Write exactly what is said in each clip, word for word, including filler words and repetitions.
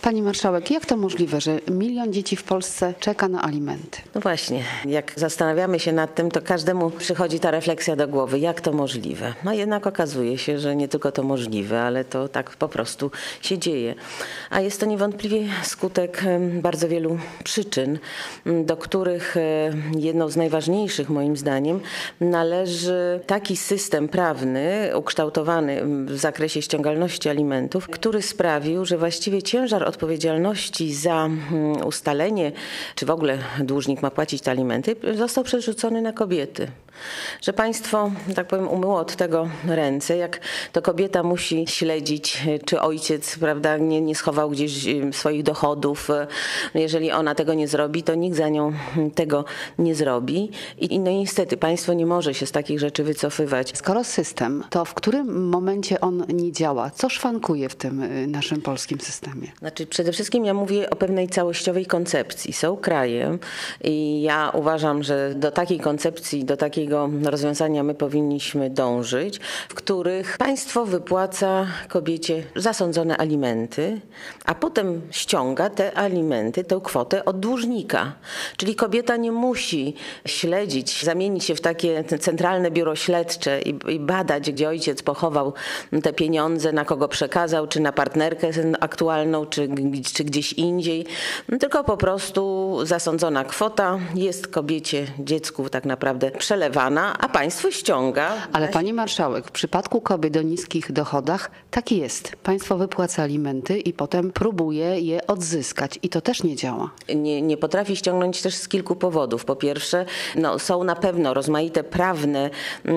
Pani marszałek, jak to możliwe, że milion dzieci w Polsce czeka na alimenty? No właśnie, jak zastanawiamy się nad tym, to każdemu przychodzi ta refleksja do głowy, jak to możliwe. No jednak okazuje się, że nie tylko to możliwe, ale to tak po prostu się dzieje. A jest to niewątpliwie skutek bardzo wielu przyczyn, do których jedną z najważniejszych moim zdaniem należy taki system prawny ukształtowany w zakresie ściągalności alimentów, który sprawił, że właściwie ciężar odpowiedzialności za ustalenie, czy w ogóle dłużnik ma płacić te alimenty, został przerzucony na kobiety. Że państwo, tak powiem, umyło od tego ręce, jak to kobieta musi śledzić, czy ojciec, prawda, nie, nie schował gdzieś swoich dochodów. Jeżeli ona tego nie zrobi, to nikt za nią tego nie zrobi. I no niestety państwo nie może się z takich rzeczy wycofywać. Skoro system, to w którym momencie on nie działa? Co szwankuje w tym naszym polskim systemie? Znaczy przede wszystkim ja mówię o pewnej całościowej koncepcji. Są kraje i ja uważam, że do takiej koncepcji, do takiego rozwiązania my powinniśmy dążyć, w których państwo wypłaca kobiecie zasądzone alimenty, a potem ściąga te alimenty, tę kwotę od dłużnika. Czyli kobieta nie musi śledzić, zamienić się w takie centralne biuro śledcze i, i badać, gdzie ojciec pochował te pieniądze, na kogo przekazał, czy na partnerkę aktualną, czy, czy gdzieś indziej. No, tylko po prostu zasądzona kwota jest kobiecie, dziecku tak naprawdę przelewana, a państwo ściąga. Ale pani marszałek, w przypadku kobiet o niskich dochodach tak jest. Państwo wypłaca alimenty i potem próbuje je odzyskać i to też nie działa. Nie, nie potrafi ściągnąć też z kilku powodów. Po pierwsze, no, są na pewno rozmaite prawne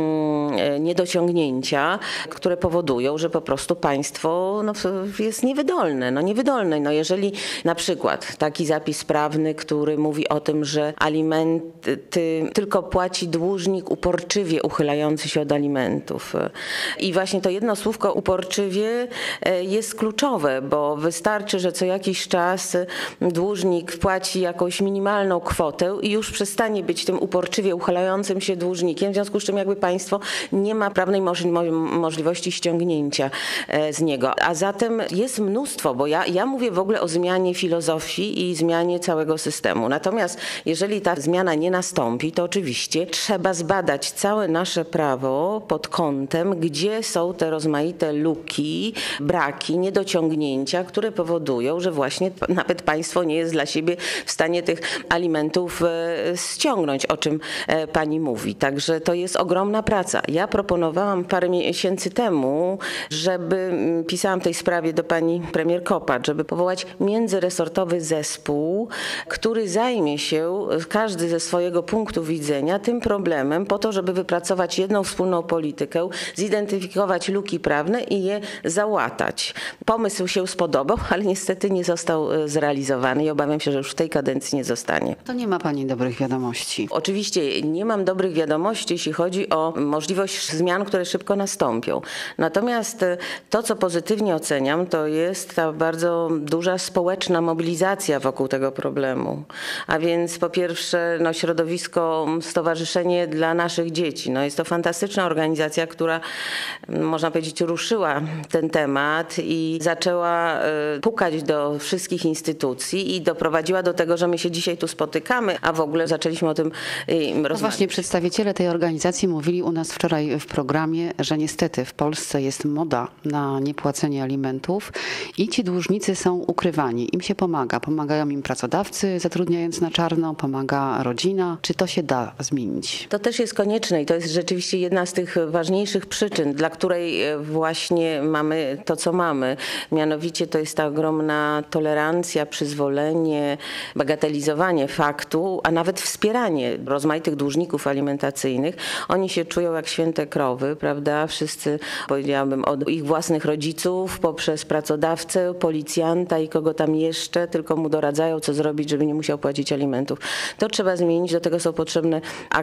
mm, niedociągnięcia, które powodują, że po prostu państwo no, jest niewydolne. No, niewydolne. No, jeżeli na przykład taki zapis prawny, który mówi o tym, że alimenty tylko płaci dłużnik uporczywie uchylający się od alimentów. I właśnie to jedno słówko uporczywie jest kluczowe, bo wystarczy, że co jakiś czas dłużnik płaci jakąś minimalną kwotę i już przestanie być tym uporczywie uchylającym się dłużnikiem, w związku z czym jakby państwo nie ma prawnej możliwości ściągnięcia z niego. A zatem jest mnóstwo, bo ja, ja mówię w ogóle o zmianie filozofii i zmianie całego systemu. Natomiast jeżeli ta zmiana nie nastąpi, to oczywiście trzeba zbadać całe nasze prawo pod kątem, gdzie są te rozmaite luki, braki, niedociągnięcia, które powodują, że właśnie nawet państwo nie jest dla siebie w stanie tych alimentów ściągnąć, o czym pani mówi. Także to jest ogromna praca. Ja proponowałam parę miesięcy temu, żeby, pisałam w tej sprawie do pani premier Kopacz, żeby powołać międzyresortowy zespół, który zajmie się, każdy ze swojego punktu widzenia, tym problemem po to, żeby wypracować jedną wspólną politykę, zidentyfikować luki prawne i je załatać. Pomysł się spodobał, ale niestety nie został zrealizowany i obawiam się, że już w tej kadencji nie zostanie. To nie ma pani dobrych wiadomości. Oczywiście nie mam dobrych wiadomości, jeśli chodzi o możliwość zmian, które szybko nastąpią. Natomiast to, co pozytywnie oceniam, to jest ta bardzo duża społeczna mobilizacja wokół tego problemu. A więc po pierwsze no, środowisko, Stowarzyszenie dla naszych dzieci. No, jest to fantastyczna organizacja, która można powiedzieć ruszyła ten temat i zaczęła y, pukać do wszystkich instytucji i doprowadziła do tego, że my się dzisiaj tu spotykamy, a w ogóle zaczęliśmy o tym y, rozmawiać. No właśnie przedstawiciele tej organizacji mówili u nas wczoraj w programie, że niestety w Polsce jest moda na niepłacenie alimentów i ci dłużnicy są ukrywani. Im się pomaga. Pomagają im pracodawcy, zatrudniając na czarno, pomaga rodzina. Czy to się da zmienić? To też jest konieczne i to jest rzeczywiście jedna z tych ważniejszych przyczyn, dla której właśnie mamy to, co mamy. Mianowicie to jest ta ogromna tolerancja, przyzwolenie, bagatelizowanie faktu, a nawet wspieranie rozmaitych dłużników alimentacyjnych. Oni się czują jak święte krowy, prawda? Wszyscy, powiedziałabym, od ich własnych rodziców, poprzez pracodawcę, policjanta i kogo tam jeszcze, tylko mu doradzają, co zrobić, żeby nie musiał płacić alimentów. To trzeba zmienić, do tego są potrzebne akcje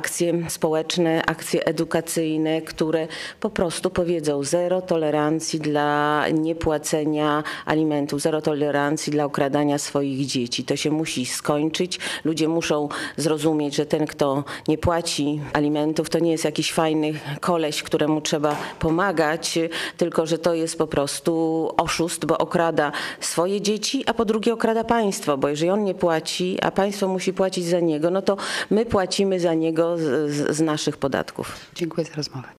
społeczne, akcje edukacyjne, które po prostu powiedzą zero tolerancji dla niepłacenia alimentów, zero tolerancji dla okradania swoich dzieci. To się musi skończyć. Ludzie muszą zrozumieć, że ten, kto nie płaci alimentów, to nie jest jakiś fajny koleś, któremu trzeba pomagać, tylko że to jest po prostu oszust, bo okrada swoje dzieci, a po drugie okrada państwo, bo jeżeli on nie płaci, a państwo musi płacić za niego, no to my płacimy za niego z, z, z naszych podatków. Dziękuję za rozmowę.